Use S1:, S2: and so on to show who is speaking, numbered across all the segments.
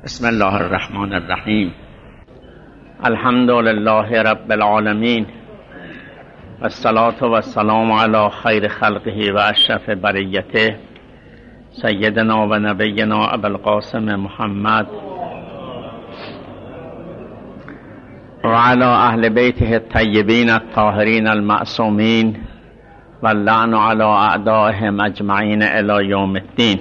S1: بسم الله الرحمن الرحیم. الحمد لله رب العالمین و الصلاة و السلام علی خیر خلقه و اشرف بریته سیدنا و نبینا ابوالقاسم محمد و علی اهل بیته الطیبین الطاهرین المعصومین و اللعن علی اعدائهم اجمعین الی یوم الدین.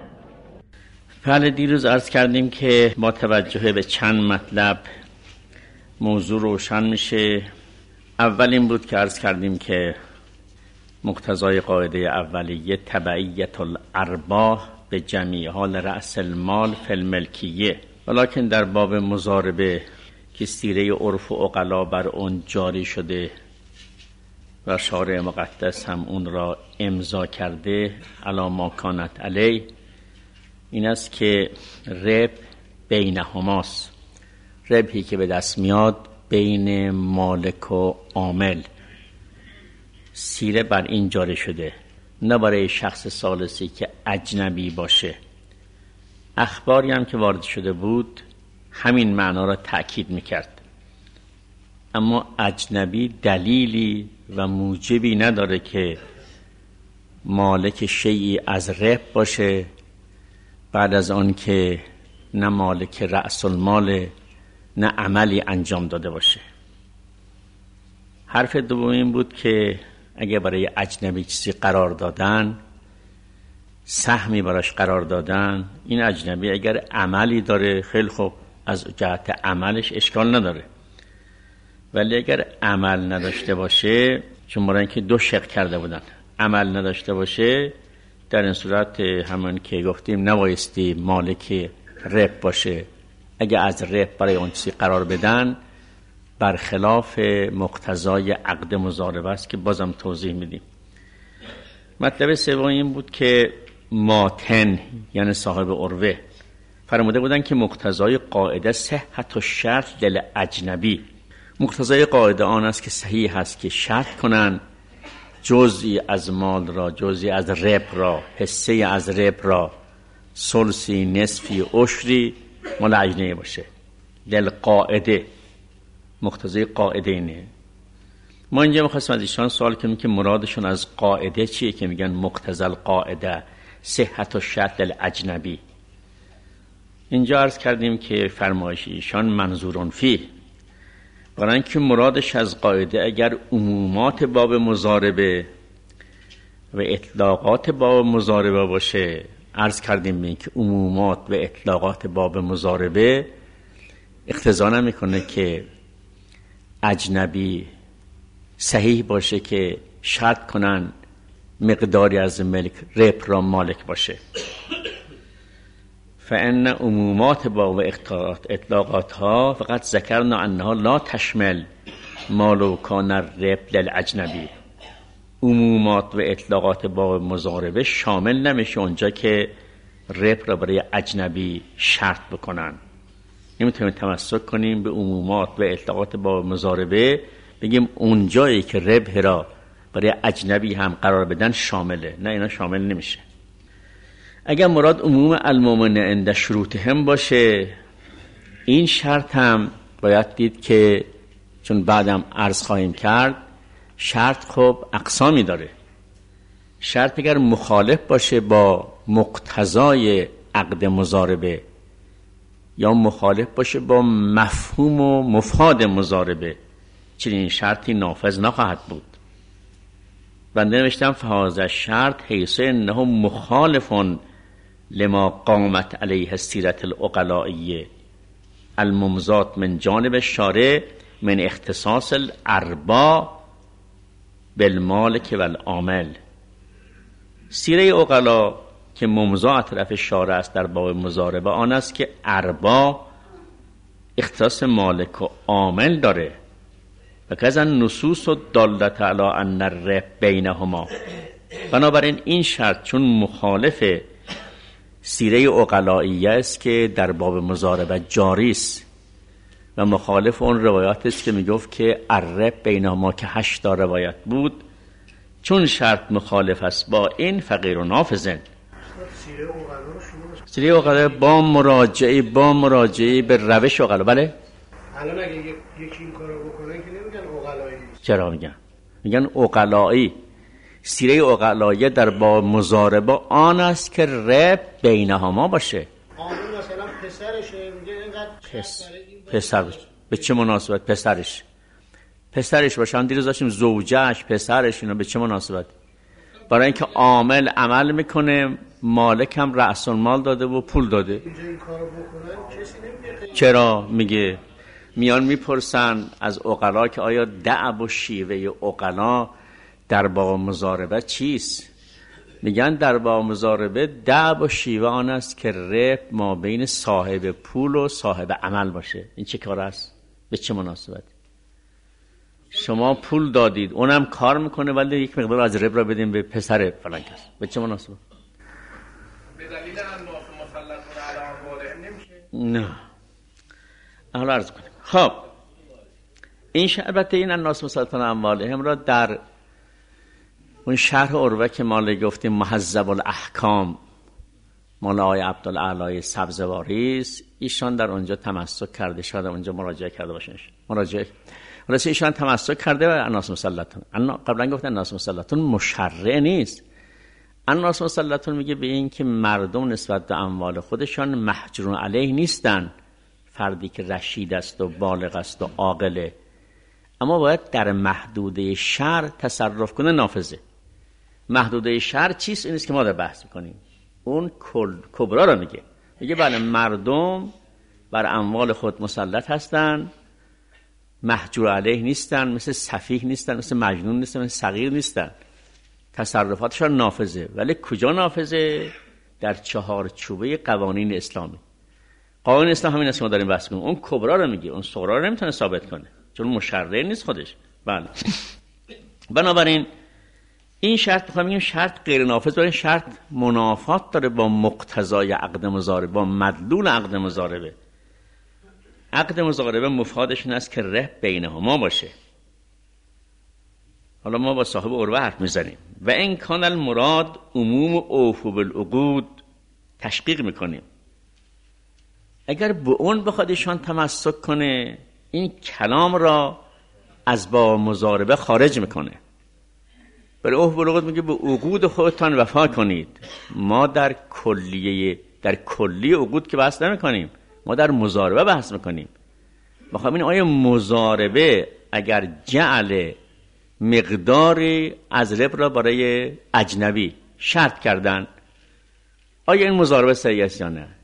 S1: دیروز عرض کردیم که با توجه به چند مطلب موضوع روشن میشه. اول این بود که عرض کردیم که مقتضای قاعده اولیه تبعیت الارباح به جمیع حال رأس المال فی الملکیه، ولکن در باب مضاربه که سیره عرف و عقلا بر اون جاری شده و شارع مقدس هم اون را امضا کرده علی ما کانت علیه، این است که ربح بینهماست. ربحی که به دست میاد بین مالک و عامل، سیره بر این جاری شده، نه برای شخص ثالثی که اجنبی باشه. اخباری هم که وارد شده بود همین معنا را تأکید میکرد، اما اجنبی دلیلی و موجبی نداره که مالک شیئی از ربح باشه بعد از آن که نه مالک رأس المال نه عملی انجام داده باشه. حرف دوم این بود که اگه برای اجنبی چیزی قرار دادن، سهمی براش قرار دادن، این اجنبی اگر عملی داره خیلی خوب، از جهت عملش اشکال نداره، ولی اگر عمل نداشته باشه، چون برای اینکه دو شق کرده بودن، عمل نداشته باشه، در این صورت همون که گفتیم نبایستی مالک ربح باشه. اگه از ربح برای اون چیزی قرار بدن برخلاف مقتضای عقد مضاربه است که بازم توضیح میدیم. مطلب سوم این بود که ماتن یعنی صاحب عروه فرموده بودن که مقتضای قاعده صحت و شرط للاجنبی، مقتضای قاعده آن است که صحیح است که شرط کنن جزئی از مال را، جزئی از ربح را، حصه از ربح را، ثلثی، نصفی، عشری مال اجنبی باشه. للقاعده، مقتضای قاعده اینه. ما اینجا می‌خواستیم از ایشان سوال کنیم که مرادشون از قاعده چیه که میگن مقتضی القاعده صحت و شرط للاجنبی. اینجا عرض کردیم که فرمایش ایشان منظورون فیه، برای اینکه مرادش از قاعده اگر عمومات باب مضاربه و اطلاقات باب مضاربه باشه، عرض کردیم که عمومات و اطلاقات باب مضاربه اقتضا نمیکنه که اجنبی صحیح باشه که شرط کنن مقداری از ملک ربح را مالک باشه. فان عمومات با و اطلاقات ها فقط ذکرنا انها لا تشمل مالو کان ربح للاجنبی. عمومات و اطلاقات با مضاربه شامل نمیشه اونجا که ربح را برای اجنبی شرط بکنن. نمیتونیم تمسک کنیم به عمومات و اطلاقات با مضاربه بگیم اونجایی که ربح را برای اجنبی هم قرار بدن شامله. نه، اینا شامل نمیشه. اگر مراد عموم المؤمن عند شروطهم باشه، این شرط هم باید دید که چون بعدم عرض خواهیم کرد شرط خب اقسامی داره. شرط اگر مخالف باشه با مقتضای عقد مضاربه یا مخالف باشه با مفهوم و مفاد مضاربه، چنین شرطی نافذ نخواهد بود. بنده نوشتم فهذا شرط حیث انه مخالف لما قامت علیه السیرة العقلائیه الممضات من جانب الشارع من اختصاص الارباح بالمالک والعامل. سیره عقلا که ممضا طرف شارع است در باب مضاربه آن است که ارباح اختصاص مالک و عامل داره و کذا نصوص دالت علی ان الربح بینهما. بنابراین این شرط چون مخالف سیره عقلائیه است که در باب مضاربه جاری است و مخالف اون روایات است که میگفت که الربح بینهما که 8 روایت بود، چون شرط مخالف است با این فقیر و نافذن، سیره اوغلا با مراجعه به روش اوغلا. بله
S2: الان اگه یکی این کارو بکنن که نمیگن اوغلایی نیست.
S1: چرا میگن اوغلایی؟ سیره اوغلایی در با مضاربه آن است که رب بینهما باشه.
S2: آمون مثلا پسرشه میگه اینقدر
S1: پسر باشه. به چه مناسبت پسرش باشه؟ هم دیروز داشتیم زوجهش، پسرش، اینا به چه مناسبت؟ برای اینکه عامل عمل میکنه، مالک هم رأس المال داده و پول داده.
S2: اینجا این کارو بکنن کسی نمیگه.
S1: چرا میگه؟ میان میپرسن از عقلا که آیا دعب و شیوه عقلا در باب مضاربه چیست؟ میگن در باب مضاربه دعب و شیوه آن است که رب ما بین صاحب پول و صاحب عمل باشه. این چه کار است؟ به چه مناسبت؟ شما پول دادید، اونم کار میکنه ولی یک مقدار از رب را بدیم به پسر فلان کس. به چه مناسبت؟
S2: به دلیل الناس مسلطون علی اموالهم نمیشه؟
S1: نه. حالا عرض کنیم. خب این البته این الناس مسلطون علی اموالهم را در اون شرح عروه که ما گفتیم مهذب الاحکام مال آقای عبدالاعلی سبزواری است، ایشان در اونجا تمسک کرده، شاید اونجا مراجعه کرده باشن. ولی ایشان تمسک کرده به الناس مسلطون. قبلا گفتن الناس مسلطون مشرع نیست. الناس مسلطون میگه به این که مردم نسبت به اموال خودشان محجور علیه نیستن. فردی که رشید است و بالغ است و عاقله، اما باید در محدوده شرع تصرف کنه نافذه. محدوده شرع چیست؟ این است که ما در بحث میکنیم. اون کبرا رو میگه بله مردم بر اموال خود مسلط هستن، محجور علیه نیستن، مثل سفیه نیستن، مثل مجنون نیستن، مثل صغیر نیستن، تصرفاتشان نافذه. ولی کجا نافذه؟ در چهارچوبه قوانین اسلامی. قانون اسلام همین است که ما داریم بحث کنیم. اون کبرا رو میگه، اون صغرا رو نمیتونه ثابت کنه چون مشرع نیست خودش. بله. بنابراین این شرط میگیم شرط غیر نافذ، برای شرط منافات داره با مقتضای عقد مضاربه، با مدلول عقد مضاربه. عقد مضاربه مفادش این است که ره بینهما باشه. حالا ما با صاحب عروه حرف میزنیم و این کان المراد عموم اوفو بالعقود تشقیق میکنیم. اگر به اون بخواد ایشان تمسک کنه، این کلام را از با مضاربه خارج میکنه. برای اوفو بالعقود میگه به عقود خودتان وفا کنید. ما در کلی عقود که بحث نمیکنیم، ما در مضاربه بحث میکنیم. میخوام این آیا مضاربه اگر جعل مقداری از رب را برای اجنبی شرط کردن، آیا این مضاربه صحیح است یا نه؟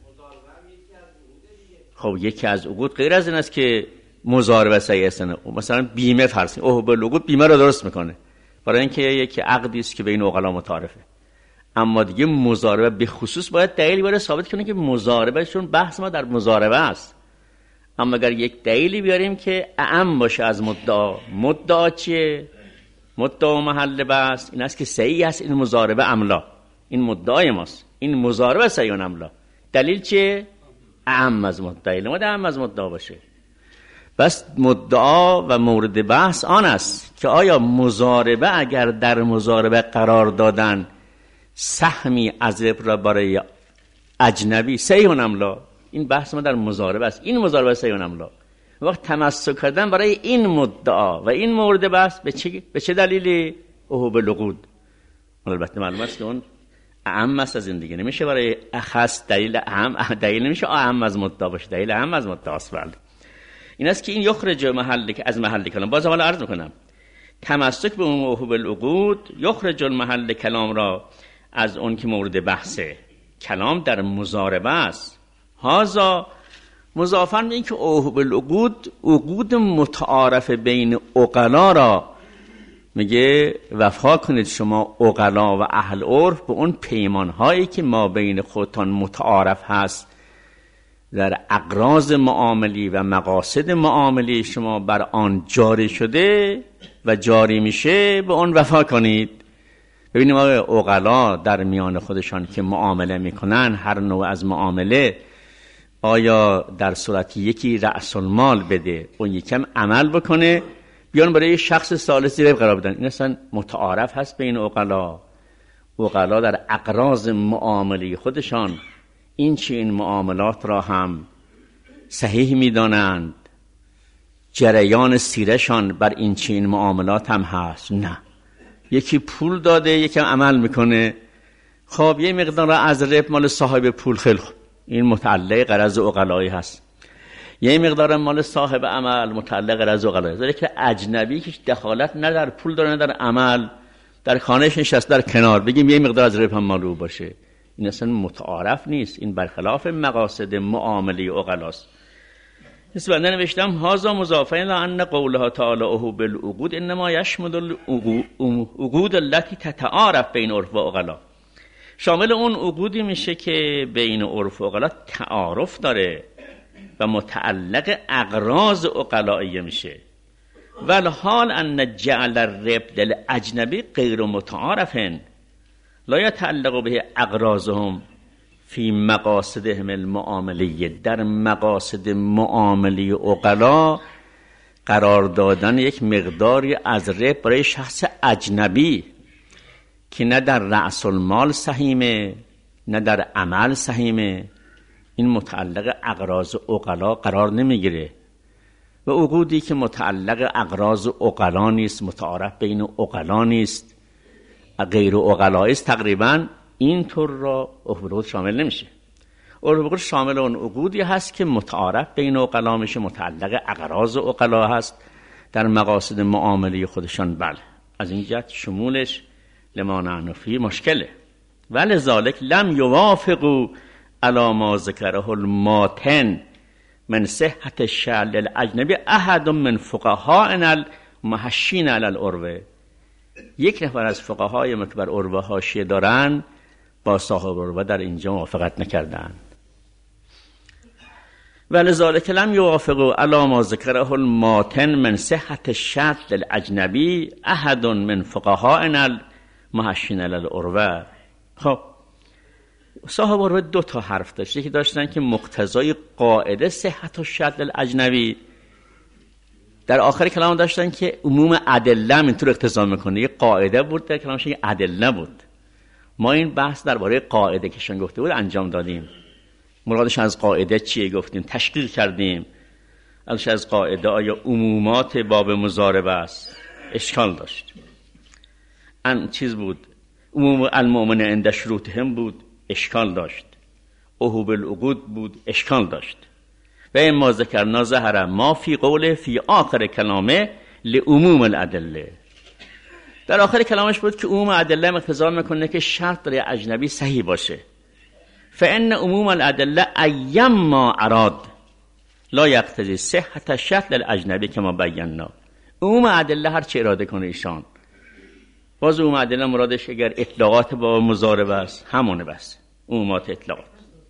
S1: خب یکی از عقود غیر از این است که مضاربه صحیح است نه. مثلا بیمه فرض کنید، اوه بالعقود بیمه را درست میکنه برای اینکه یک عقدی است که بین عقلا متعارفه. اما دیگه مضاربه به خصوص باید دلیلی بیاره ثابت کنه که مضاربه، چون بحث ما در مضاربه است. اما اگر یک دلیلی بیاریم که اعم باشه از مدعا چیه؟ مدعا محل بحث این است که صحیح است این مضاربه املا، این مدعای ماست، این مضاربه صحیح املا. دلیل چیه؟ اعم از مدعا. لماذا اعم از مدعا باشه؟ بس مدعا و مورد بحث آن است که آیا مضاربه اگر در مضاربه قرار دادن سهمی از رب را برای اجنبی صحیح املا، این بحث ما در مضاربه است. این مضاربه صحیح املا. وقت تمسک کردن برای این مدعا و این مورد بحث به چه دلیلی؟ اوه بالعقود. البته معلوم است که اون اعم است از این دیگه، نمیشه برای اخص دلیل اعم، دلیل نمیشه اعم از مدعا باشه، دلیل اعم از مدعا است. این است که این یخرج از محل کلام. باز حالا عرض میکنم تمسک به اوه بالعقود یخرج المحل کلام را از اون که مورد بحثه. کلام در مضاربه است. هذا مضافاً به این که اوه بالعقود، عقود متعارف بین عقلا را میگه وفا کنید شما عقلا و اهل عرف به اون پیمان هایی که ما بین خودتان متعارف هست در اغراض معاملی و مقاصد معاملی شما بر آن جاری شده و جاری میشه، به اون وفا کنید. ببینیم آقای عقلا در میان خودشان که معامله میکنن، هر نوع از معامله، آیا در صورت یکی رأس المال بده، اون یکم عمل بکنه، بیان برای شخص ثالثی رب قرار بدن؟ این اصلا متعارف هست بین عقلا. عقلا در اقراض معاملی خودشان این چنین معاملات را هم صحیح می‌دانند، جریان سیرشان بر این چنین معاملات هم هست. نه، یکی پول داده یکم عمل میکنه، خب یه مقدار از رب مال صاحب پول، خیلی خوب، این متعلق غرض عقلایی هست. یه مقدار مال صاحب عمل متعلق غرض عقلایی هست. که اجنبی که دخالت نه در پول داره نه در عمل، در خانهش نشسته در کنار، بگیم یه مقدار از رب هم مال او باشه، این اصلا متعارف نیست. این برخلاف مقاصد معامله عقلاست. اس بنده نوشتم هذا مضافا الی ان قولها تعالی اوه بالعقود انما یشمل العقود التي تتعارف بین عرف و عقلا. شامل اون عقودی میشه که بین عرف و عقلا تعارف داره و متعلق اغراض عقلائیه میشه. والحال ان جعل الرب للاجنبی غیر متعارف لا يتعلق به اغراضهم فی مقاصدهم المعاملیه. در مقاصد معاملی عقلا قرار دادن یک مقداری از رب برای شخص اجنبی که نه در رأس المال سهیمه نه در عمل سهیمه، این متعلق اغراض عقلا قرار نمیگیره. و عقودی که متعلق اغراض عقلا نیست، متعارف بین عقلا نیست، غیر عقلا است، تقریبا اینطور را عقود شامل نمیشه. عقود شامل اون عقودی هست که متعارف بین عقلا میشه، متعلق اغراض عقلا هست در مقاصد معاملی خودشان. بله، از این جهت شمولش لما نحن فیه مشکله. ولذالک لم یوافقوا علی ما ذکره الماتن من صحت الشرع الاجنبی احد من فقهاء المحشین علی العروه. یک نفر از فقهای که بر عروه حاشیه دارن با صاحب عروه در اینجا موافقت نکردند. ولذالک لم یوافقوا علی ما ذکره الماتن من صحت الشرع الاجنبی احد من فقهاء المحشین علی العروه. خب صاحب عروه دو تا حرف داشت. یکی داشتن که مقتضای قاعده صحت الشرع الاجنبی، در آخر کلام داشتن که عموم ادله اینطور اقتضا میکنه. یه قاعده بود در کلامش، یه ادله بود. ما این بحث درباره قاعده که شون گفته بود انجام دادیم. مرادش از قاعده چیه گفتیم، تشکیل کردیم. از قاعده آیا عمومات باب مضاربه است، اشکال داشت. چیز بود عموم المؤمن عند شروطهم بود، اشکال داشت. اوهو بالعقود بود، اشکال داشت. و اما ذکرنا ظهر ما فی قوله فی آخر کلامه لعموم الادله. در آخر کلامش بود که عموم ادله مقتضا میکنه که شرط داره اجنبی صحیح باشه. فان عموم الادله ایما اراد لا یقتضی صحت شرط الاجنبی که ما بینا. عموم ادله هر چه اراده کنه ایشان، باز عموم ادله مرادش اگر اطلاقات با مضاربه است همونه، بس عمومات اطلاقات.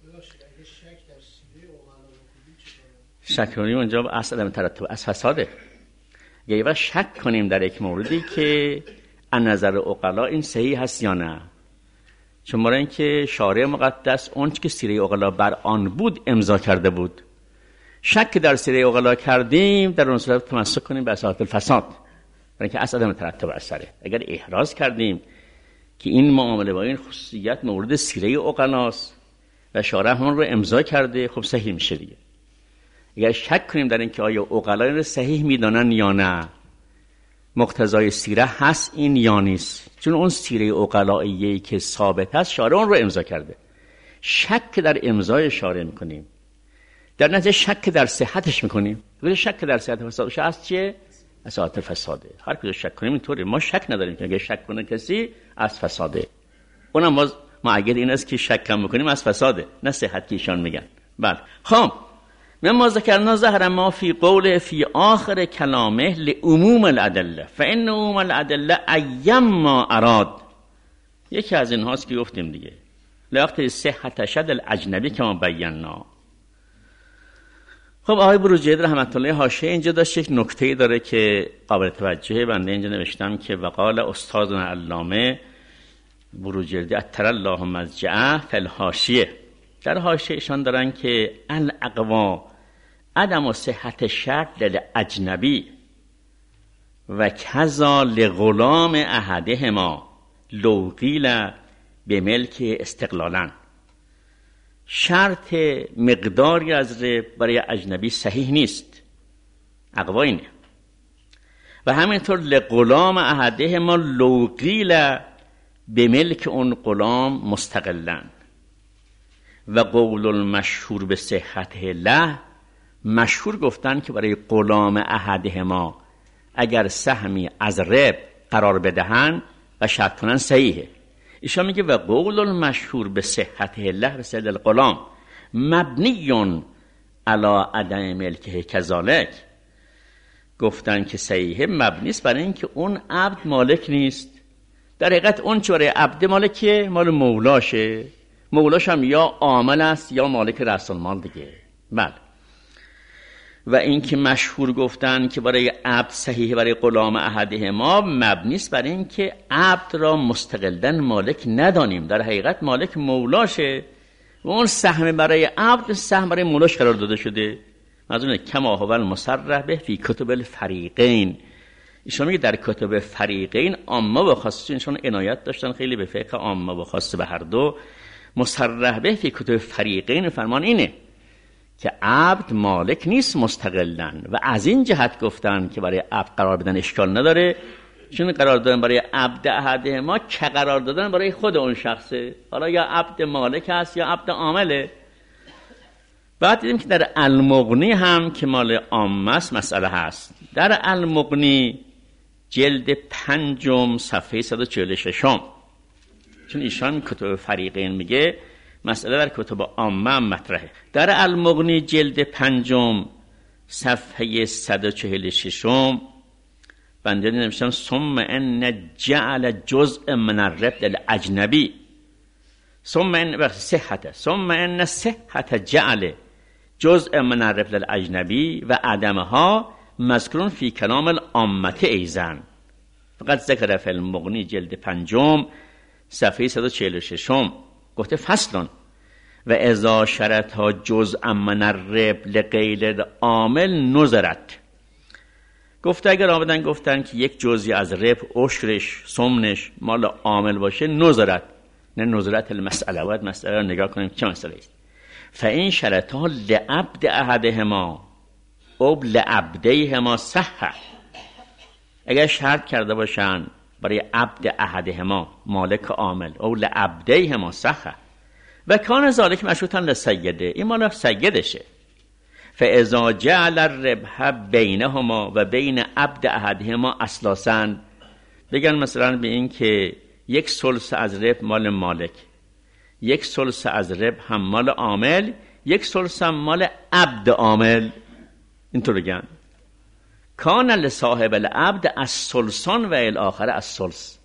S1: شک کنیم اونجا اصل عدم ترتب از فساده. اگه شک کنیم در یک موردی که از نظر عقلا این صحیح هست یا نه، چون ما اینکه شارع مقدس اون که سیره عقلا بر آن بود امضا کرده بود، شک در سیره عقلا کردیم در اون صورت تمسک کنیم به اساس الفساد، برای اینکه اصل عدم ترتب اثره. اگر احراز کردیم که این معامله با این خصوصیت مورد سیره عقلاست و شارع همون رو امضا کرده، خب صحیح میشه دیگه. اگر شک کنیم در اینکه آیا عقلا این رو صحیح میدانن یا نه، مقتضای سیره هست این یا نیست، چون اون سیره عقلائیه‌ای که ثابت هست شارع اون رو امضا کرده. شک در امضای شارع میکنیم، در نتیجه شک در صحتش میکنیم. ولی شک در صحت فسادش از چیه؟ اساس فساده. هر کجا شک کنیم اینطوره، ما شک نداریم که اگه شک کنه کسی از فساده، اونم باز معید این است که شک کم میکنیم از فساده، نه صحت که ایشان میگن. بله خب ما ذکرنا ظهر ما فی قوله فی آخر کلامه لعموم الادله فان عموم الادله ایما اراد. یکی از این هاست که گفتیم دیگه، لوقت صحت شد الاجنبی که ما بینا. خب آقای بروجردی رحمت الله حاشیه اینجا داشت یک نکته داره که قابل توجهه. بنده اینجا نوشتم که وقال استادنا علامه بروجردی اتر الله مضجعه فی الحاشیه، در حاشیه ایشان دارن که الاقوا عدم صحت شرط للاجنبی و کذا لغلام احدهما لو قیل به ملک استقلالا. شرط مقداری از رب برای اجنبی صحیح نیست، اقوا اینه. و همینطور لغلام احدهما لو قیل به ملک اون غلام مستقلا. و قول المشهور به صحته له، مشهور گفتن که برای غلام احدهما اگر سهمی از رب قرار بدهن و شرط کنن صحیحه. ایشان میگه و قول المشهور به صحته له به صحت الغلام مبنی علی عدم ملکه کذالک. گفتن که صحیحه مبنی است برای اینکه اون عبد مالک نیست. در حقیقت اون چه برای عبد مالکه مال مولاشه، مولاش هم یا عامل است یا مالک رأس المال دیگه. بله. و این که مشهور گفتن که برای عبد صحیحه برای غلام احدهما مبنی است برای اینکه عبد را مستقلاً مالک ندانیم، در حقیقت مالک مولاشه و اون سهم برای عبد سهم برای مولاش قرار داده شده. منظور کما هو المصرح به فی کتب الفریقین. ایشون میگه در کتب فریقین عامه و خاصه، ایشون عنایت داشتن خیلی به فقه عامه و خاصه به هر دو. مصرح به فی کتب فریقین فرمان اینه که عبد مالک نیست مستقلاً و از این جهت گفتن که برای عبد قرار بدن اشکال نداره، چون قرار دادن برای عبد احدهما که قرار دادن برای خود اون شخصه، حالا یا عبد مالک است یا عبد عامله. بعد دیدیم که در المغنی هم که مال عامه است مسئله هست. در المغنی جلد 5 صفحه 146، چون ایشان کتب فریقین میگه مسئله در کتب عامه هم مطرحه. در المغنی جلد 5 صفحه 146 بنده نوشتم ثم ان جعل جزء من الرب للاجنبی ثم ان صحت جعل جزء من الرب للاجنبی و عدمها مذکورون فی کلام العامه ایزن. فقط ذکر فی المغنی جلد 5 صفحه 146 گفته فصلون و اذا شرطها جزء من الرب لغیر العامل نظرت. گفته اگر آمدن گفتن که یک جزئی از رب عشرش ثمنش مال عامل باشه نظرت، نه نظرت المسئله، باید مسئله رو نگاه کنیم چه مسئله است. فاین شرطها لعبد احدهما او لعبدیهما صح. اگر شرط کرده باشن برای عبد احدهما مالک عامل او لعبدیهما صح و کان ذالک مشروطا لسیده، این مال سیدشه. فاذا جعل الربح بینهما و بین عبد احدهما اسلاسا، بگن مثلا به این که یک ثلث از ربح مال مالک، یک ثلث از ربح هم مال عامل، یک ثلث هم مال عبد عامل، اینطور بگن. کان لصاحب العبد الثلثان و الاخر الثلث.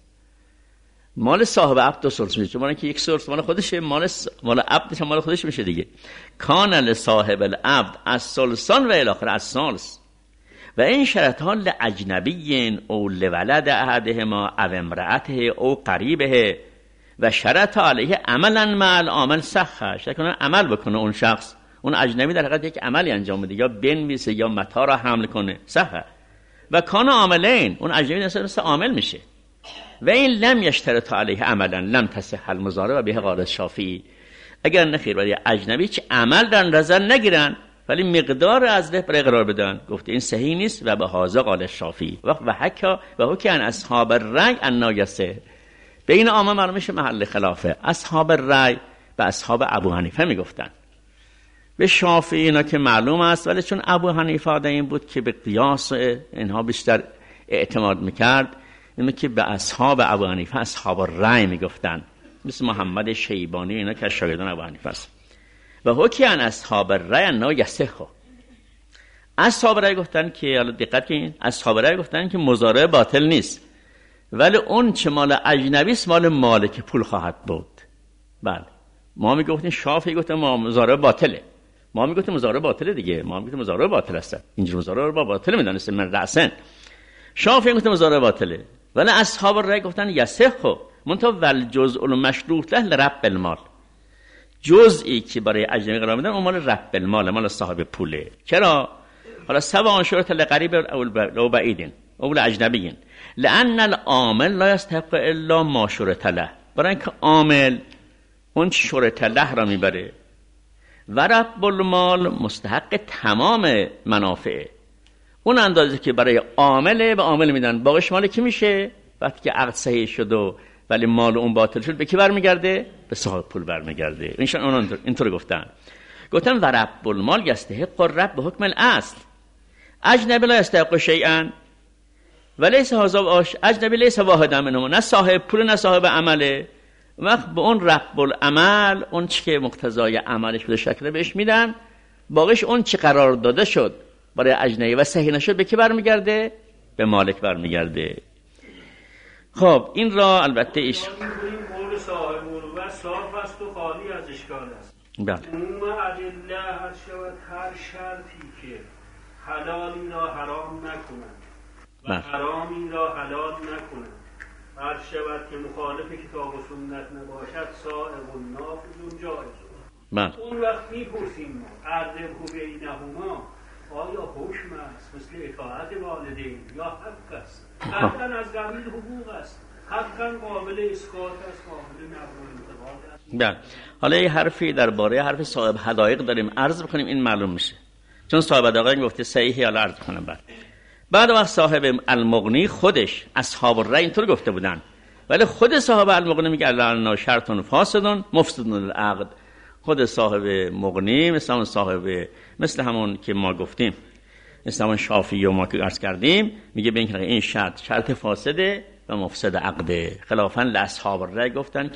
S1: مال صاحب عبد 2 ثلث میشه، چون که یک ثلث مال خودشه، مال عبدش مال خودش میشه دیگه. کان لصاحب العبد الثلثان و الاخر الثلث. و این شرطها لاجنبی او لولد احدهما او امرأته او قریبه و شرط علیه عملا مع العامل صح. شرط عمل بکنه اون شخص، اون اجنبی در حقیقت یک عملی انجام بده، یا بنویسه یا متاع را حمل کنه، صح. و کان عاملین، اون اجنبی مثل عامل میشه. و این لم یشترط علیه عملا لم تصح المضاربه به قال الشافعی. اگر نخیر برای اجنبی چه عمل در نظر نگیرن ولی مقدار از ربح برای قرار بدن، گفته این صحیح نیست و به هذا قال الشافعی. و حکی ان اصحاب الرأی الناگسه، بین عامه معلوم میشه محل خلافه. اصحاب الرأی و اصحاب ابو حنیفه میگفتن، به شافعی اینا که معلوم است، ولی چون ابو حنیفه آدم این بود که به قیاس اینها بیشتر اعتماد میکرد، اینه که به اصحاب ابو حنیفه اصحاب الرأی میگفتن، مثل محمد شیبانی اینا که شاگردان ابو حنیفه است. و حکی ان اصحاب الرأی انه یصح. اصحاب الرأی گفتن که، حالا دقت کنین، اصحاب الرأی گفتن که مضاربه باطل نیست، ولی اون چه مال اجنبی است مال مالک پول خواهد بود. بله، ما میگفتیم شافعی گفتن مضاربه باطله، ما میگفتیم مضاربه باطله دیگه، ما میگفتیم مضاربه باطل است، اینجور مضاربه رو باطل میدونست من رأسن. شافعی گفتن مضاربه باطله، ولی اصحاب الرأی گفتن یصح. منتها ول جزء المشروط له لرب المال، جزئی که برای اجنبی قرار میدن اون مال رب المال، مال صاحب پوله. چرا؟ حالا سواء شرط لقریب او بعید او لاجنبی، لان العامل لا يستحق الا ما شرط له. برای اینکه عامل اون شرط له را میبره و رب المال مستحق تمام منافعه. اون اندازه که برای عامله به عامل میدن، باقیش مال کی میشه؟ وقتی که عقد صحیح شد و ولی مال اون باطل شد به کی برمیگرده؟ به صاحب پول برمیگرده. اون اینطور گفتن و رب المال یستحق الرب به حکم الاصل اجنبی لا یستحق شیئا ولیس هذا اجنبی لیس واحدا منهما، نه صاحب پول نه صاحب عمله. وقت به اون رب العمل اون چی که مقتضای عملش بوده شکل بهش میدن، باقیش اون چی قرار داده شد برای اجنبی و صحیح نشد به کی برمیگرده؟ به مالک برمیگرده. خب این را البته ایش
S2: قول صاحب و صاف است و خالی از اشکال است. عموم ادله هر شود هر شرطی که حلالی را حرام نکنند و حرامی را حلال نکنند، هر شود که مخالف کتاب و سنت نباشد صائب و نافذ جایز. اون وقت میپرسیم ما عدل بینهما آیا حکم است مثل اطاعت والدین یا حق است؟ حقا از قبیل حقوق است، حقا قابل اسقاط است، قابل نقل و انتقاد است.
S1: بله، حالا یه حرفی درباره حرف صاحب حدایق داریم عرض بکنیم، این معلوم میشه چون صاحب حدایق گفته صحیحه. حالا عرض کنم بعد وقت صاحب المغنی خودش اصحاب الرأی اینطور گفته بودن، ولی خود صاحب المغنی میگه الا شرط فاسد مفسد للعقد. خود صاحب مغنی مثل همون که ما گفتیم، مثل همون شافعی و ما که عرض کردیم، میگه به این شرط فاسده و مفسد عقده. خلافاً لاصحاب الرأی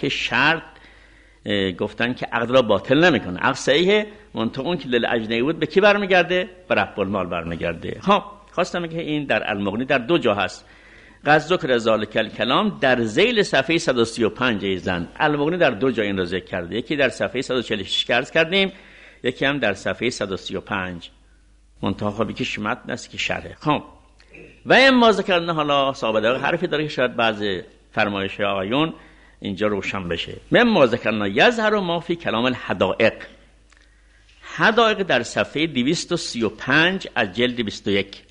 S1: گفتن که عقد را باطل نمیکنه، عقد صحیحه، منتها اون که للاجنبی بود به کی برمیگرده؟ به رب المال برمیگرده. خواستم که این در المغنی در دو جا هست. قد ذکر ذلک الکلام در ذیل صفحه 135 ایزن. المغنی در دو جا این را ذکر کرده، یکی در صفحه 146 عرض کردیم، یکی هم در صفحه 135. منتها خب که متن است که شرح. و اما ذکرنا، حالا صاحب حرفی داره که شاید بعض فرمایش آقایون اینجا روشن بشه. اما ذکرنا یظهر ما فی کلام الحدائق. حدائق در صفحه 235 از جلد 21.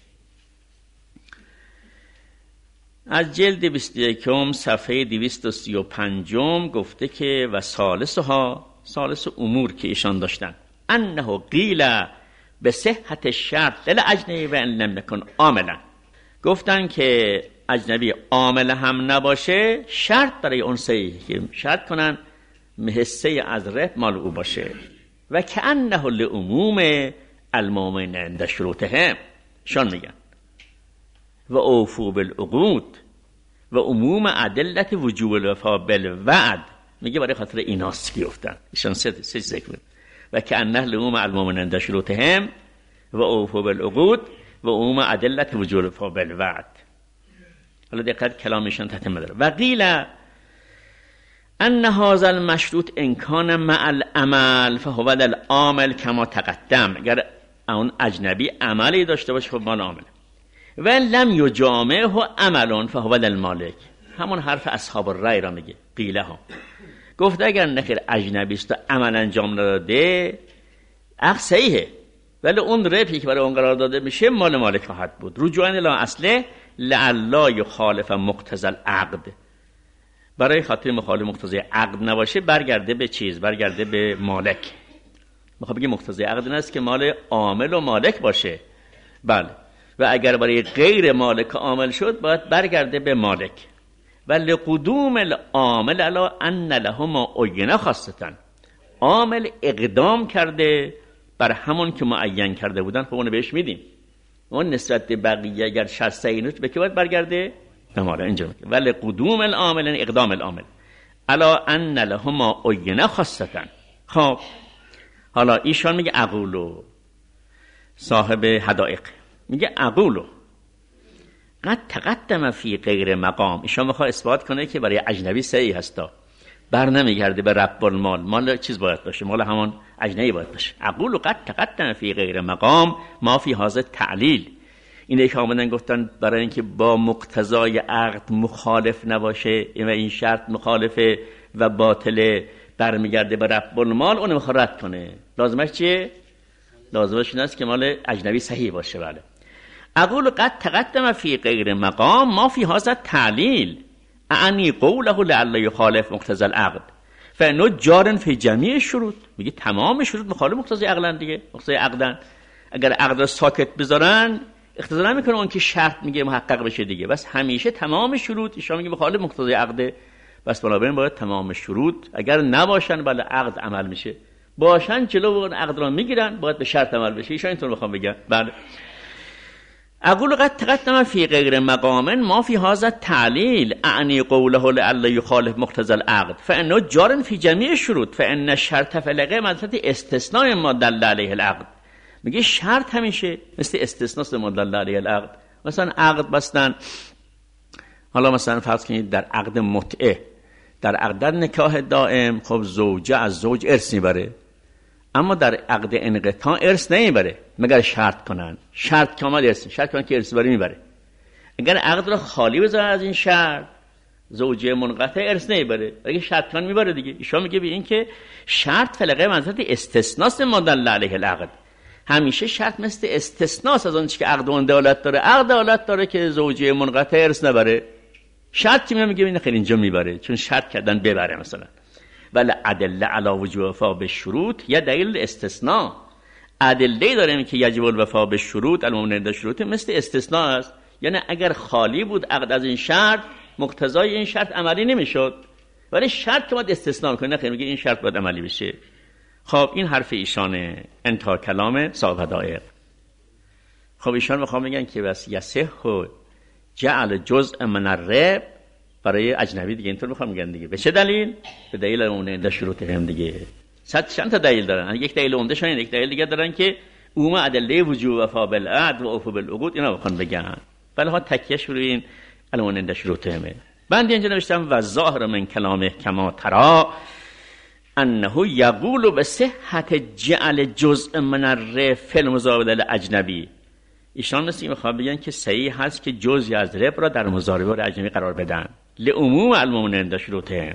S1: از جلد 21 صفحه 235 گفته که و ثالث امور که ایشان داشتن انه قیل به صحت الشرط للاجنبی و ان لم یکن عاملا. گفتن که اجنبی عامل هم نباشه شرط برای اون صحیح که شرط کنن حصه از ربح مال او باشه. و کأنه لعموم المؤمنین عند شروطهم، شان میگن و اوفوا بالعقود و عموم ادله وجوب الوفا بالوعد، میگه برای خاطر ایناست که گفتن ایشان سه ذکر. و کأنه لعموم المؤمنین عند شروطهم و اوفوا بالعقود و عموم ادله وجوب الوفا بالوعد. حالا دقت کلامشان تتمه داره. و قیل ان هذا المشروط ان کان مع العمل فهو للعامل کما تقدم. اگر اون اجنبی عملی داشته باشه خب مال عامل. و لم یجامعه عمل فهو للمالک. همون حرف اصحاب الرأی را میگه. قیله ها گفت اگر نخیر اجنبی است و عمل انجام نداده عقد صحیحه، ولی اون ربحی که برای اون قرار داده میشه مال مالک خواهد بود. رجوعاً الی اصله لعلا یخالف مقتضی العقد، برای خاطر مخالف مقتضی عقد نباشه برگرده به چیز، برگرده به مالک. میخوام بگم مقتضی عقد این است که مال عامل و مالک باشه. بله، و اگر برای غیر مالک عامل شد باید برگرده به مالک. ولی قدوم العامل علی ان له ما عین خاصه، عامل اقدام کرده بر همون که معین کرده بودن، خب اونو بهش میدیم. اون نسبت به بقیه اگر شرط صحیح نشه به کی باید برگرده؟ به مالک. اینجا میگه ولی قدوم العامل یعنی اقدام العامل علی ان له ما عین خاصه. خب حالا ایشان میگه اقولو، صاحب حدائق میگه اقولو قد تقدم فی غیر مقام. ایشان میخواد اثبات کنه که برای اجنبی صحیح هستا، بر نمیگرده به رب المال، مال چیز باید باشه، مال همون اجنبی باید باشه. اقولو قد تقدم فی غیر مقام ما فی هذا تعلیل. اینه که آمدن گفتن برای اینکه با مقتضای عقد مخالف نباشه و این شرط مخالفه و باطله برمیگرده به رب المال، اون میخواد رد کنه. لازمش چیه؟ لازمش این است که مال اجنبی صحیح باشه. بله. اقول قد تقدم فی غیر مقام ما فی هذا تعلیل اعنی قوله لعل یخالف مقتضی العقد فانه جار فی جمیع شروط. میگه تمام شروط مخالف مقتضی عقلن دیگه، مقتضی عقدن. اگر عقد رو ساکت بذارن اقتضا نمیکنه اون که شرط میگه محقق بشه دیگه. بس همیشه تمام شروط ایشون میگه مخالف مقتضی عقده. بس بنابراین باید تمام شروط اگر نباشن بله عقد عمل میشه، باشن جلو اون عقد رو میگیرن باید به شرط عمل بشه. ایشون اینطور میخوام بگم. بله اقول قد تقدم فی غیر مقام ما فی هذا التعلیل اعنی قوله لعل یخالف مقتضی العقد فانه جار فی جمیع شروط فان الشرط فلقه منزلت استثناء ما دل علیه العقد. میگه شرط همیشه مثل استثناء ما دل علیه العقد. مثلا عقد بستن، حالا مثلا فرض کنید در عقد متعه، در عقد نکاح دائم خب زوجه از زوج ارث میبره، اما در عقد انقطاع ارث نمیبره مگر شرط کنن. شرط که آمد ارث، شرط کنن که ارث بری میبره. اگر عقد رو خالی بذارن از این شرط زوجه منقطع ارث نمیبره، اگه شرط کنن میبره دیگه. ایشون میگه به این که شرط فلقه منزلت استثناء ما دل علیه العقد. همیشه شرط مثل استثناء از اون چیزی که عقد اون دولت داره. عقد دولت داره که زوجه منقطع ارث نبره، شرط که میگه این خیلی اینجا میبره چون شرط کردن ببره مثلا. ولی ادله علی وجوب وفا بالشروط یا دلیل استثناء. ادله داریم که یجب الوفا بالشروط المؤمن عند شروط مثل استثناء است. یعنی اگر خالی بود عقد از این شرط مقتضای این شرط عملی نمیشد، ولی شرط که باید استثناء کنه خیلی میگه این شرط باید عملی بشه. خب این حرف ایشانه، انتها کلام صاحب دائق. خب ایشان میخوام بگن که بس یصح جعل جزء من الرب برای اجنبی دیگه اینطور میخوام میگن دیگه. به چه دلیل؟ به دلیل اون شروط هم دیگه. چند تا دلیل دارن. یک دلیل عمده شون، یک دلیل دیگه دارن که عموم ادله وجوب وفا بالعقد و وفا بالعقود اینا بخوان بگن. ولی ها تکیهش روی این علمون شروط همه. من اینجا نوشتم و ظاهر من کلامه کما ترى انه یقول به صحت جعل جزء من الرب فی المزابله الاجنبی. ایشان مثل این میخواد بگن که صحیح هست که جزئی از رب را در مضاربه اجنبی قرار بدن لعموم المؤمن عند شروطهم.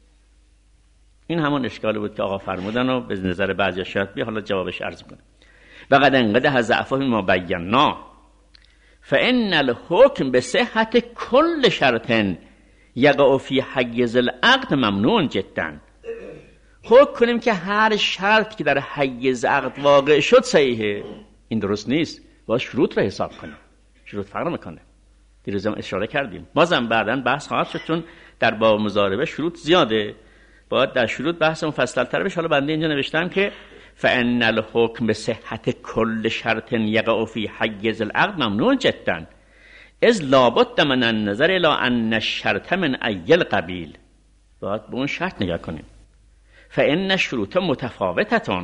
S1: این همون اشکالی بود که آقا فرمودن و به نظر بعضی شاید بیا حالا جوابش عرض کنم. وقد انقضى ضعفه ما بینا فان الحكم بصحت كل شرط یقع فی حیز العقد ممنوع جدا. حکم کنیم که هر شرط که در حیز عقد واقع شد صحیحه، این درست نیست. باید شروط رو حساب کنیم. شروط فرق میکنه. دیروز هم اشاره کردیم. بازم بعداً بحث خواهد شد چون در باب مضاربه شروط زیاده. باید در شروط بحث مفصل‌تر بشه. حالا بنده اینجا نوشتم که فان الحكم بصحت كل شرط يقع في حيز العقد ممنوع جدا اذ لابد من النظر الى ان الشرط من ای القبیل. باید به اون شرط نگاه کنیم. فان الشروط متفاوته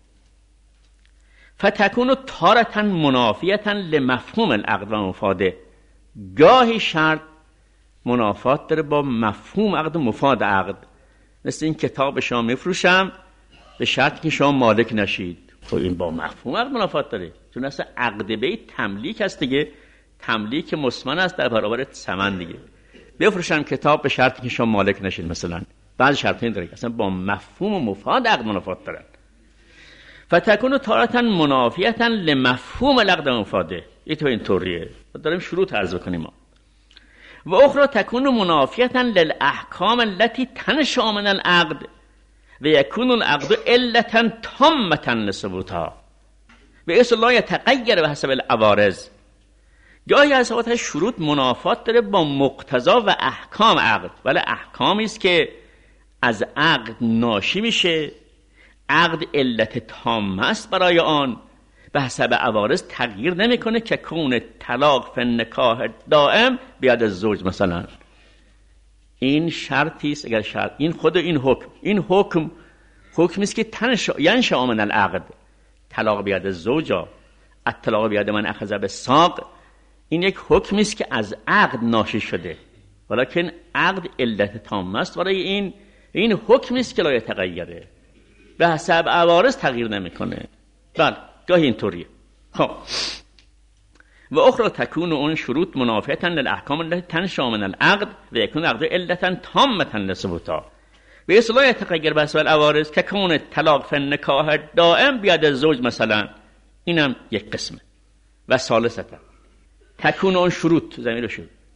S1: فتكون تارة منافیة لمفهوم العقد و مفاده. گاهی شرط منافات داره با مفهوم عقد و مفاد عقد. مثل این کتاب شما میفروشم به شرط که شما مالک نشید. خب این با مفهوم عقد منافات داره چون اصلا عقد بیع تملیک است دیگه. تملیک مسمن است در برابر ثمن دیگه. بفروشم کتاب به شرطی که شما مالک نشید مثلا. بعضی شرط این داره که اصلا با مفهوم و مفاد عقد منافات داره. فتكون تارة منافیة لمفهوم العقد و مفاده. این طوریه. داریم شروط عرض کنیم ما. و اخرى تكون منافیة للاحکام التي تنشأ من العقد و يكون العقد علة تامة لثبوتها بحيث لا يتغير بحسب العوارض. گاهی از اوقات شروط منافات داره با مقتضا و احکام عقد، ولی احکامی است که از عقد ناشی میشه. عقد علت تام است برای آن، به حسب عوارض تغییر نمیکنه که کون طلاق فی نکاح دائم بیاد از زوج مثلا. این شرطی است. اگر شرط این خود این حکم است که ینشأ من العقد. طلاق بیاد از زوجا، الطلاق بیاد من اخذ بالساق. این یک حکمی است که از عقد ناشی شده، ولکن عقد علت تام است برای این حکمی است که لا یتغیره، به حسب عوارض تغییر نمیکنه. بله گاهی اینطوریه. خب و اخرى تكون اون شروط منافیة للاحکام التي تنشأ من العقد و يكون العقد علة تامة لثبوتها بحيث لا يتغير بحسب العوارض ككون الطلاق في النکاح دائم بیاد الزوج مثلا. اینم یک قسمه. و ثالثه تكون اون شروط زمین رو شد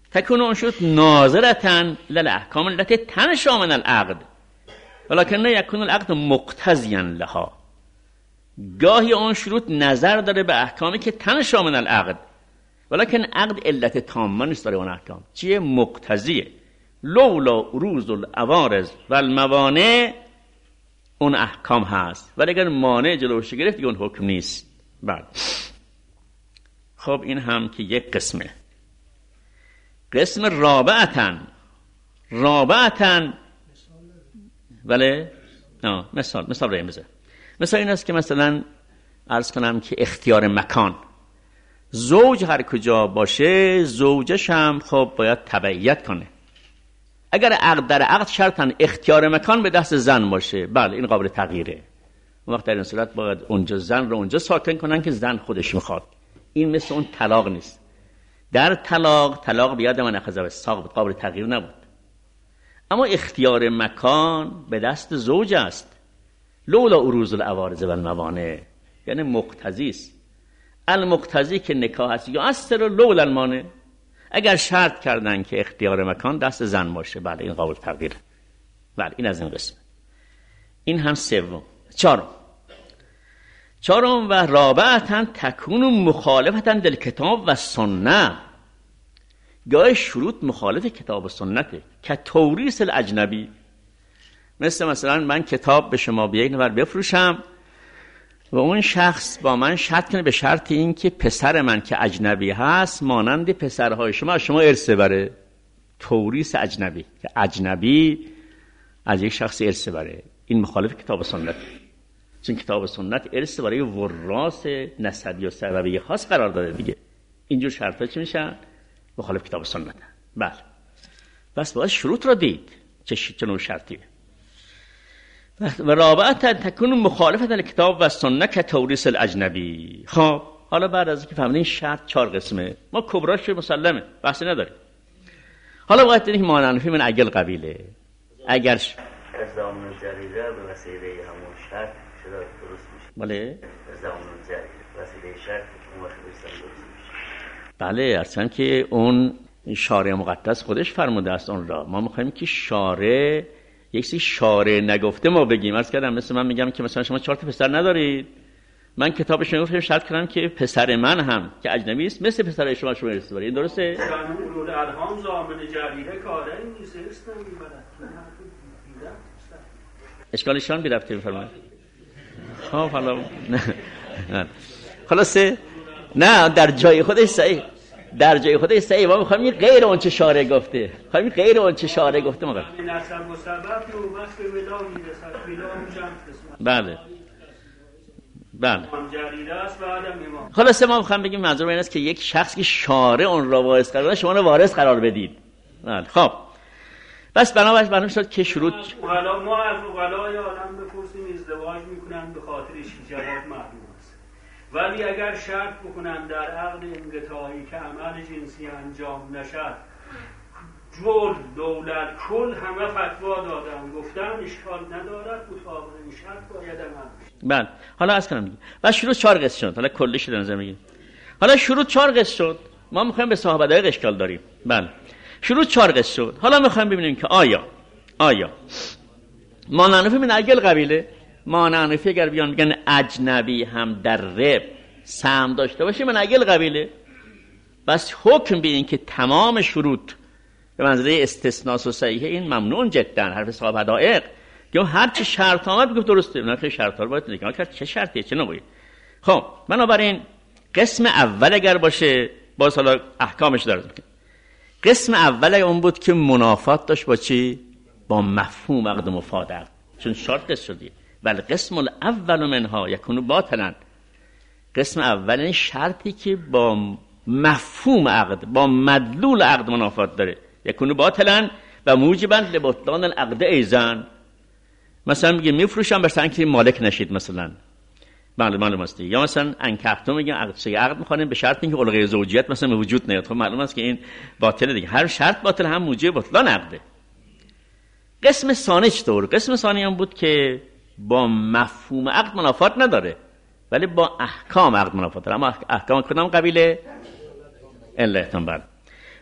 S1: تکون اون شروط ناظرتن للاحکام التي تنشأ من العقد ولكن یکون العقد مقتضیا لها. گاهی اون شروط نظر داره به احکامی که تنشأ من العقد ولكن عقد علت تامه نیست داره اون احکام. چیه؟ مقتضیه. لولا عروض العوارض و الموانع اون احکام هست، ولی اگر مانع جلوش گرفت دیگه اون حکم نیست. بعد خب این هم که یک قسمه. قسم رابعتن ولی مثال رو میزه. مثال این است که مثلا عرض کنم که اختیار مکان، زوج هر کجا باشه زوجش هم خب باید تبعیت کنه. اگر عقد در عقد شرطن اختیار مکان به دست زن باشه، بله این قابل تغییره. اون وقت در این صورت باید اونجا زن رو اونجا ساکن کنن که زن خودش میخواد. این مثل اون طلاق نیست. در طلاق بیاد من اخذ و ساق قابل تغییر نبود. اما اختیار مکان به دست زوج است. لولا عروض العوارض و الموانع، یعنی مقتضی است. المقتضی که نکاح است یا اثر لولا المانع. اگر شرط کردن که اختیار مکان دست زن باشه، بله این قابل تغییر. بله این از این قسم. این هم سوم. چهارم و رابعتن تکون مخالفتن دل کتاب و سنت. گاهی شروط مخالف کتاب و سنته که توریث الاجنبی. مثلا من کتاب به شما به یک نفر بفروشم و اون شخص با من شرط کنه به شرط این که پسر من که اجنبی هست مانند پسرهای شما ارث بره. توریث اجنبی که اجنبی از یک شخص ارث بره، این مخالف کتاب و سنت. چون کتاب و سنت ارث برای وراث نسبی و سببی خاص قرار داده دیگه. اینجور شرطا چی میشن؟ مخالف کتاب و سنت. بله بس باید شروط را دید چه نوع شرطیه. و رابعه تکون مخالفت کتاب و سنت که توریث الاجنبی. خب حالا بعد از اینکه فهمیدین شرط 4 قسمه، ما کبراش مسلمه بحثی نداریم. حالا باید دیدیم مانعنفی من اگل قبیله. اگر
S3: ازامون جریده به وسیله همون شرط چرا درست میشه؟
S1: بله
S3: ازامون جریده وسیله شرط اون وقت درست میشه.
S1: بله اصلا که اون شارع مقدس خودش فرموده است اون را. ما میخوایم که شارع یکی شارع نگفته ما بگیم. عرض کردم مثل من میگم که مثلا شما 4 تا پسر ندارید، من کتابش میگفتم شرط کردم که پسر من هم که اجنبی است مثل پسر شما ارث بره. این درسته؟
S2: اولو الارحام ضامن جریده کاره نیست است
S1: اشکالشان بی ربطه میفرمایید. خب حالا خلاصه نه در جای خودش صحیح. در جای خودش صحیح. ما میخوایم این غیر اون چه شارع گفته. میخوایم غیر اون چه شارع گفته ما.
S2: نسب و سبب نوبت به ولا میرسد. ولا جمع قسمت.
S1: بله.
S2: جریده است بعدم امام.
S1: خلاصه ما میخوایم بگیم منظور این است که یک شخص که شارع اون را وارث قرار داد شما رو وارث قرار بدید. بله. خب بس بنابراین معلوم شد که شروط
S2: حالا ما از عقلای عالم بپرسیم ازدواج میکنن به خاطرش، جواب معلوم است. ولی اگر شرط بکنن در عقد انقطاعی که عمل جنسی انجام نشد، جل دولت کل همه فتوا دادن گفتن اشکال ندارد، مطابق این شرط باید عمل بشه.
S1: بله حالا از کنم میگیم و شروط 4 قسم شد. حالا کلیش در نظر میگیم. حالا شروط 4 قسم شد. ما میخوایم به صاحب دقیق اشکال داریم. بله شروط 4 قسم شد. حالا میخوایم ببینیم که آیا مانعنفی من اگل قبیله، مانعنفی اگر بیان میگن اجنبی هم در رب سهم داشته باشه من اگل قبیله، بس حکم به این که تمام شروط به منزله استثناء و صحیحه این ممنون جدا. حرف صاحب دقیق که هر چه شرط آمد گفت درسته. نه که شرط ها رو باید نگاه کرد چه شرطیه چه نوعی. خب بنابراین قسم اول اگر باشه باز حالا احکامش داره. قسم اول اون بود که منافات داشت با چی؟ با مفهوم عقد مفاد عقد، چون شرط شدی. ولی قسم الاول منها یکون باطلا. قسم اول شرطی که با مفهوم عقد با مدلول عقد منافات داره یکون باطلا و موجبا لبطلان العقد ایزن. مثلا میگه میفروشم برای اینکه مالک نشید مثلا، معلوم است. یا مثلا انکحتم میگن عقد میخوانیم به شرط اینکه الغه زوجیت مثلا وجود نیاد. خب معلوم است که این باطله دیگه. هر شرط باطل هم موجب بطلان عقده. قسم ثانی چطور؟ قسم ثانی هم بود که با مفهوم عقد منافات نداره ولی با احکام عقد منافات داره. اما احکام کدام قبیله؟ علتون بر.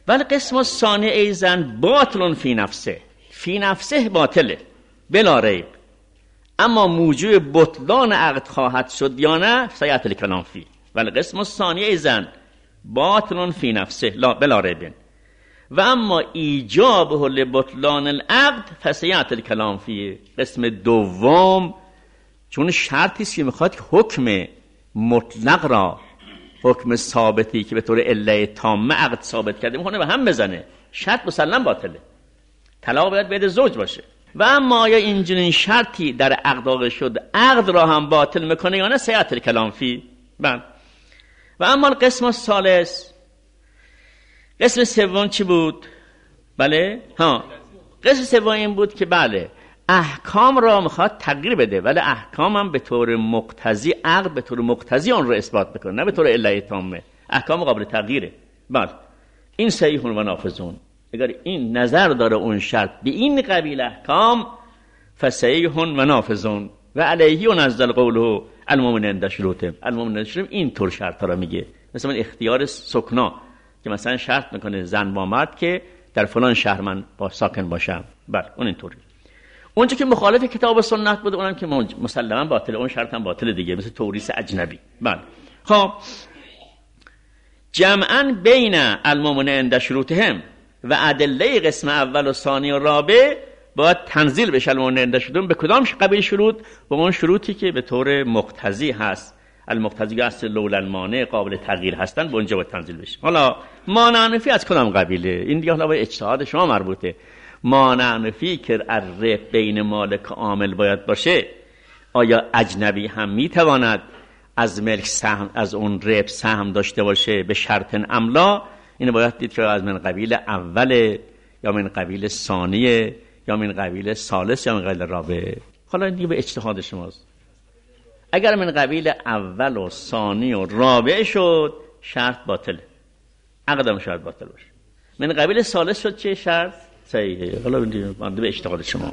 S1: ولی قسم ثانی ایزن باطل فی نفسه باطله بلا ریب، اما موجب بطلان عقد خواهد شد یا نه سیأتی الکلام فی. ولی قسم ثانی ایزن باطل فی نفسه بلا ریب و اما ایجابه لبطلان العقد فسیأتی الکلام فی. قسم دوم چون شرطی است که میخواد حکم مطلق را، حکم ثابتی که به طور عله تامه عقد ثابت کرده میخونه به هم بزنه، شرط مسلم باطله، طلاق باید بین زوج باشه. و اما آیا اینجوری شرطی در عقد واقع شد عقد را هم باطل میکنه یا نه سیأتی الکلام فی. بله. و اما القسم الثالث، قسم سوم چی بود؟ بله قسم سوم این بود که بله احکام را میخواد تغییر بده، ولی احکام هم به طور مقتضی عقد به طور مقتضی آن رو اثبات بکنه، نه به طور عله تامه. احکام قابل تغییره. بله این صحیح و نافذون. اگر این نظر داره اون شرط به این قبیل احکام فصحیح و نافذون و علیه و نزل قوله المؤمن عند شروطه. المؤمن عند شروط این طور شرط را میگه، مثلا اختیار سکنا که مثلا شرط میکنه زن با مرد که در فلان شهر من با ساکن باشم. بله اون اینطوری. اونجا که مخالف کتاب و سنت بود اونم که مسلما باطله، اون شرط هم باطله دیگه، مثل توریث اجنبی. بله خب جمعا بین المؤمن عند شروطهم و ادله قسم اول و ثانی و رابع باید تنزیل بشه. المؤمن عند شروطهم به کدام قبیل شروط؟ به اون شروطی که به طور مقتضی هست، المقتضی اصل لولا المانع قابل تغییر هستن، به اونجا باید تنزیل بشه. حالا مانع نفی از کدام قبیله؟ این دیگه حالا به اجتهاد شما مربوطه. مانع نفی که الرب بین مالک و عامل باید باشه، آیا اجنبی هم میتواند از ملک سهم، از اون رب سهم داشته باشه به شرط املا؟ اینو باید دید که از من قبیل اول یا من قبیل ثانیه یا من قبیل ثالث یا من قبیل رابع. حالا این دیگه به اجتهاد شماست. اگر من قبیل اول و ثانی و رابع شد شرط باطله، عقدم شرط باطل باشه. من قبیل ثالث شد چه شرط صحیحه. حالا بنده به اجتهاد شما.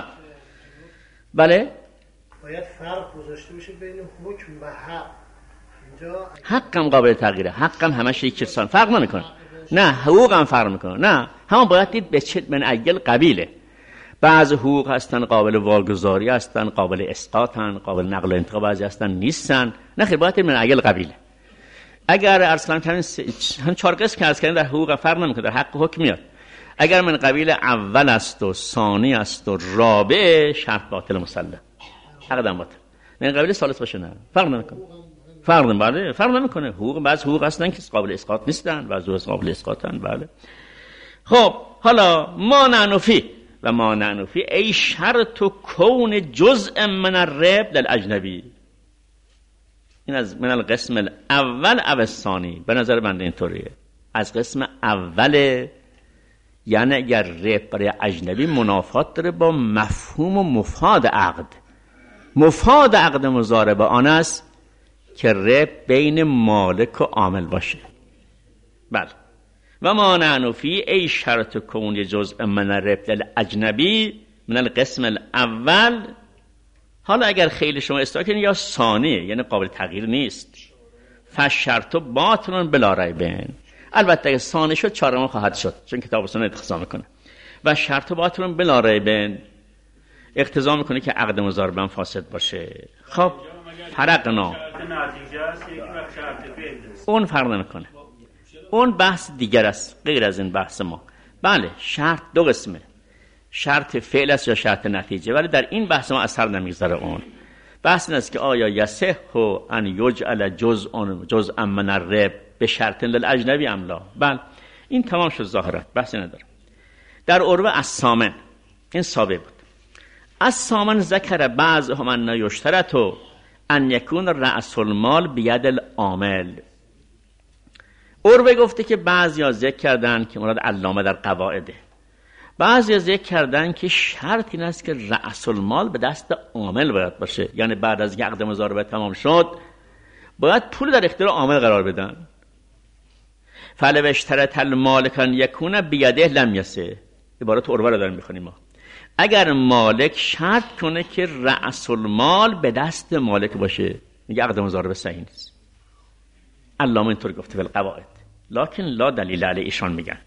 S1: بله
S4: باید فرق گذاشته بشه بین حکم و حق. اینجا
S1: حقم قابل تغییره، حقم همش یکسان فرق نمیکنه. نه حقوقم فرق میکنه. نه همون باید دید به چه من اجل قبیله. بعض حقوق هستن قابل واگذاری هستن، قابل اسقاطن، قابل نقل و انتقال، بعضی هستن نیستن. نه خیر باید من اجل قبیله. اگر ارسلان کردن هم 4 قسم که از کردن در حقوق فرق نمیکنه، در حق حکم میاد. اگر من قبیل اول است و ثانی است و رابع شرط باطل مسلم، عقدم باطل. من قبیل ثالث باشه نه فرق نمیکنه. فرق نمیکنه. حقوق بعض حقوق هستن که قابل اسقاط نیستن، بعضی قابل اسقاطن. بله خب حالا ما نعنفی و ما نعنفی ای شرط و کون جزء من الرب للاجنبی. این از من القسم الاول او الثانی. به نظر بنده اینطوریه، از قسم اوله. یعنی اگر رب برای اجنبی منافات داره با مفهوم و مفاد عقد. مفاد عقد مضاربه آن است که رب بین مالک و عامل باشه. بله و ما نعنفی ای شرط کون جزء من الرب للاجنبی من القسم الاول. حالا اگر خیلی شما استاکنی یا ثانیه یعنی قابل تغییر نیست، فشرط باطل بلا ریب. البته اگه ثانی شد 4 خواهد شد چون کتاب و سنت اقتضا میکنه و شرط باطل بلا ریب اقتضا میکنه که عقد مضاربه فاسد باشه. خب فرقنا اون فرق نمیکنه، اون بحث دیگر است غیر از این بحث ما. بله شرط 2 قسمه، شرط فعل است یا شرط نتیجه، ولی در این بحث ما اثر نمیگذاره. اون بحث این است که آیا یصح ان یجعل جزء من الرب به شرط للاجنبی ام لا. بله این تمام شد ظاهرا، بحثی نداره. در عروه الثامن این سابق بود. الثامن ذکر بعضهم ان یشترط ان یکون رأس المال بید العامل. عروه گفته که بعضیا ذکر کردن که مراد علامه در قواعده، بعضیا ذکر کردن که شرط این است که رأس المال به دست عامل باید باشه، یعنی بعد از عقد مضاربه تمام شد باید پول در اختیار عامل قرار بدن. فلو اشترط المالک ان یکون بیده لم یسه. عبارت عروه رو داریم میخونیم ما. اگر مالک شرط کنه که رأس المال به دست مالک باشه میگه عقد مضاربه صحیح نیست. علامه اینطور گفته فی القواعد، لکن لا دلیل علی ایشان میگن.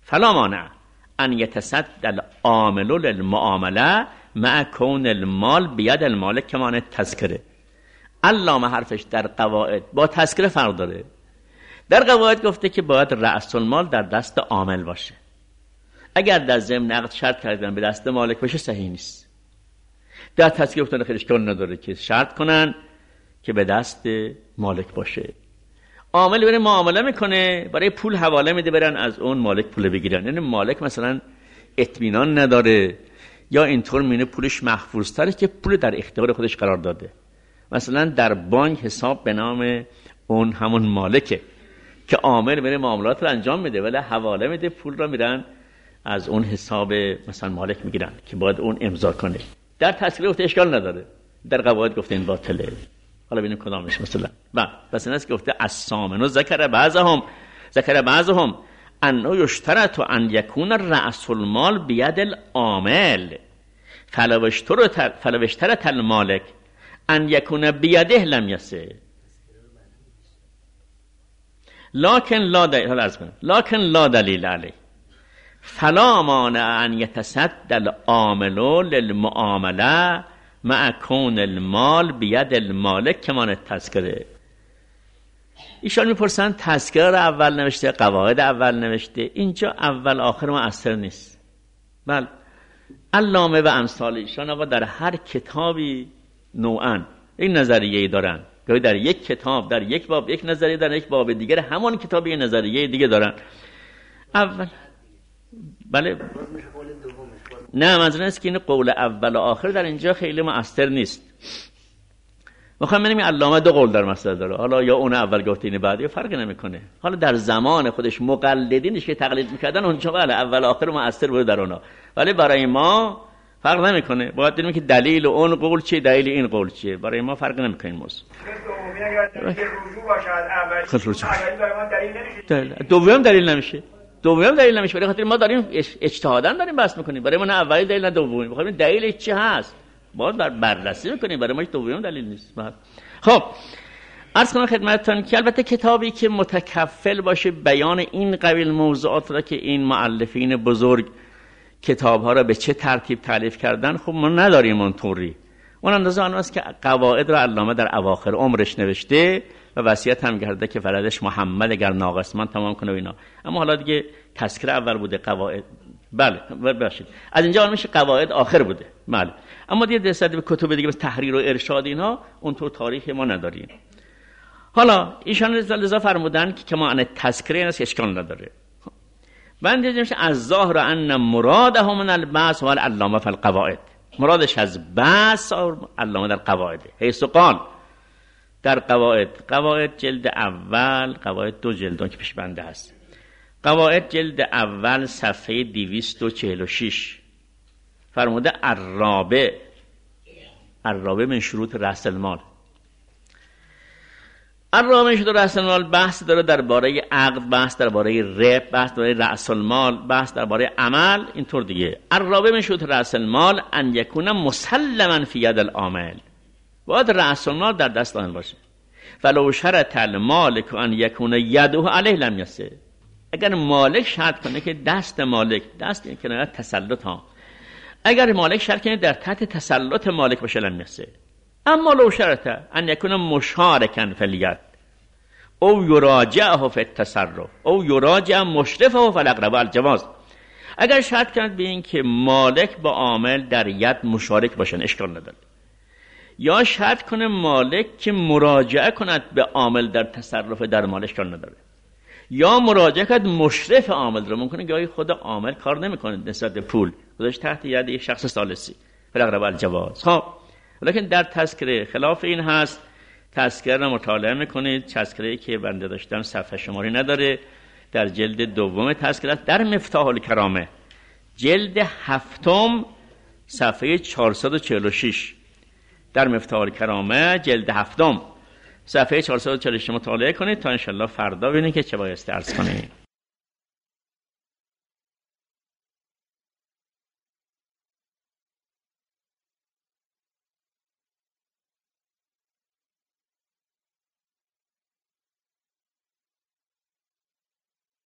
S1: فلا مانع ان یتصدى العامل للمعامله مع کون المال بید المالک که معنی تذکره. علامه حرفش در قواعد با تذکره فرق داره. در قواعد گفته که باید رأس المال در دست عامل باشه. اگر در ضمن عقد شرط کردن به دست مالک باشه صحیح نیست. در تذکره گفتن خیلی اشکال نداره که شرط کنن که به دست مالک باشه. عامل بره معامله میکنه، برای پول حواله میده برن از اون مالک پول بگیرن. یعنی مالک مثلا اطمینان نداره یا اینطور مینه پولش محفوظتره که پول در اختیار خودش قرار داده. مثلا در بانک حساب به نام اون همون مالکه که عامل بره معاملات رو انجام میده ولی حواله میده پول رو میرن از اون حساب مثلا مالک میگیرن که باید اون امضا کنه. در تذکره گفته اشکال نداره، در قواعد گفته این باطله. حالا ببینیم کدامش. مثلا بس ایناست که گفته الثامن ذکر بعضهم انه یشترط ان یکون رأس المال بید العامل فلو اشترط المالک ان یکون بیده لم یصح لكن لا دلیل علیه فلا مانع ان یتصدى العامل للمعامله مع کون المال بید المالک که معنی تذکره. ایشان میپرسن تذکره رو اول نوشته، قواعد اول نوشته، اینجا اول آخر مؤثر نیست. بله علامه و امثال ایشان آقا در هر کتابی نوعاً این نظریه‌ای دارن، گاهی در یک کتاب در یک باب یک نظریه، در یک باب دیگر همون کتاب یک نظریه دیگه دارن. اول بله نه منظور است که این قول اول و آخر در اینجا خیلی مؤثر نیست. میخوام ببینیم علامه دو قول در مسئله داره، حالا یا اون اول گفته این بعدی فرق نمیکنه. حالا در زمان خودش مقلدینش که تقلید میکردن اونجا بله اول و آخر مؤثر بود در اونها، ولی برای ما فرق نمیکنه. باید ببینیم که دلیل اون قول چیه، دلیل این قول چیه. برای ما فرق نمیکنه این موضوع. دوم دلیل نمیشه. برای خاطر ما داریم اجتهادا داریم بحث میکنیم. برای ما نه اولی دلیل نه دومی. میخوایم دلیل چی هست باید بررسی میکنیم. برای ما دوم دلیل نیست. خب عرض کنم خدمتتون که البته کتابی که متکفل باشه بیان این قبیل موضوعات را که این مؤلفین بزرگ کتاب‌ها را به چه ترتیب تالیف کردن خب ما نداریم اونطوری. اون اندازه آن است که قواعد را علامه در اواخر عمرش نوشته و وصیت هم کرده که فرزندش محمد اگر ناقص من تمام کنه و اینا. اما حالا دیگه تذکره اول بوده، قواعد بله باشید از اینجا میشه قواعد آخر بوده. بله اما دیگه دست به کتب دیگه مثل تحریر و ارشاد اینا اونطور تاریخ ما نداریم. حالا ایشان لذا فرمودن که ما ان تذکره است اشکال نداره. بعد میشه از ظاهر ان مراده من البحث و العلامه فی القواعد، مرادش از بحث و علامه در قواعد. حیث قال در قواعد جلد اول، قواعد دو جلدان که پیش بنده هست، قواعد جلد اول صفحه 246 فرموده الرابع من شروط رأس المال. الرابع من شروط رأس المال بحث داره درباره عقد، بحث درباره ربح، بحث درباره رأس المال، بحث درباره عمل. اینطور دیگه الرابع من شروط رأس المال ان یکون مسلما فی ید العامل، باید رأس المال در دست عامل باشه. فلو شرط المالک ان یکون یده علیه لم یصح، اگر مالک شرط کنه که دست مالک، دست این کنایه تسلط ها، اگر مالک شرط کنه در تحت تسلط مالک باشه لم یصح. اما لو شرط ان یکون مشارکا فی الید او یراجعه فی التصرف او یراجع مشرفه فی الاقرب الجواز، اگر شرط کنه به این که مالک با عامل در ید مشارک باشن اشکال نداره، یا شرط کنه مالک که مراجعه کند به عامل در تصرف در مال اشکال نداره، یا مراجعه کند مشرف عامل رو. ممکنه گاهی خود عامل کار نمیکنه نسبت به پول، گذاشت تحت ید یک شخص ثالثی فی الاقرب الجواز. خب لیکن در تذکره خلاف این هست. تذکره رو مطالعه میکنید، تذکره‌ای که بنده داشتم صفحه شماری نداره، در جلد دوم تذکره در مفتاح الکرامه جلد هفتم صفحه 446 در مفتاح الکرامه جلد هفتم صفحه 446 مطالعه کنید تا انشالله فردا ببینید که چه بایستی عرض کنید.